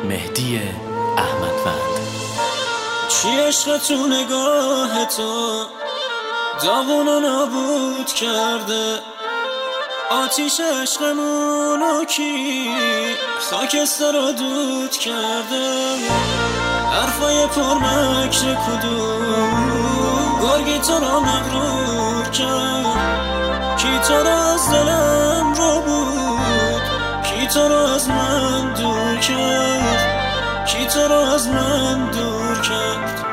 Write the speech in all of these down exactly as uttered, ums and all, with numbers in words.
مهدی احمدوند. چی عشق تو نگاه تو داغونو نابود کرده، آتیش عشقمونو کی خاکستر رو دود کرده، حرفای پرمکر کدوم گرگی تو را مغرور کرد، کی تو را از دلم رو بود، کی تو را از من دور کرد، کی تو را از من دور کرد.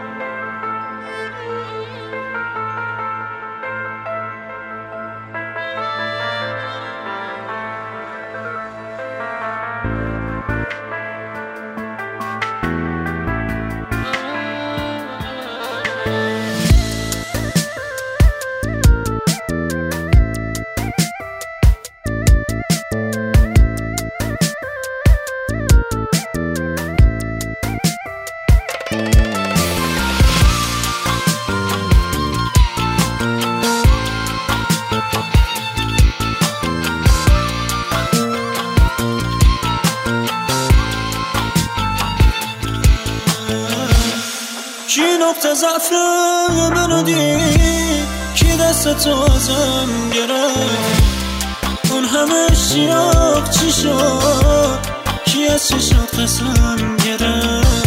کی نقطه ضعف منو دید، کی دست تو ازم گرفت، اون همه اشتیاق چی شد، کی از چشات قسم گرفت،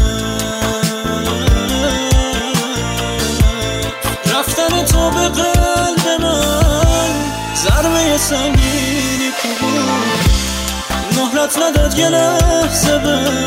رفتن تو به قلب من ضربه سنگینی کو بود، مهلت نداد یه لحظه به